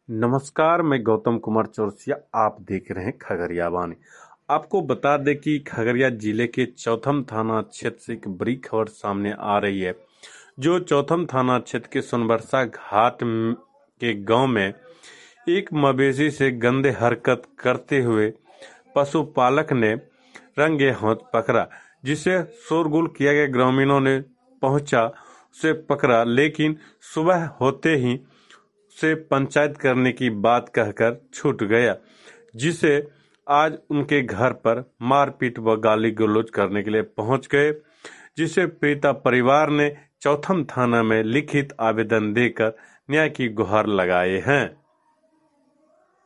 नमस्कार, मैं गौतम कुमार चौरसिया। आप देख रहे हैं खगड़िया वाणी। आपको बता दें कि खगड़िया जिले के चौथम थाना क्षेत्र से एक बड़ी खबर सामने आ रही है। जो चौथम थाना क्षेत्र के सोनबरसा घाट के गांव में एक मवेशी से गंदे हरकत करते हुए पशुपालक ने रंगे हाथ पकड़ा, जिसे शोरगुल किया गया। ग्रामीणों ने पहुंचा, उसे पकड़ा, लेकिन सुबह होते ही से पंचायत करने की बात कहकर छूट गया, जिसे आज उनके घर पर मारपीट व गाली गलौज करने के लिए पहुंच गए, जिसे पीड़िता परिवार ने चौथम थाना में लिखित आवेदन देकर न्याय की गुहार लगाए हैं।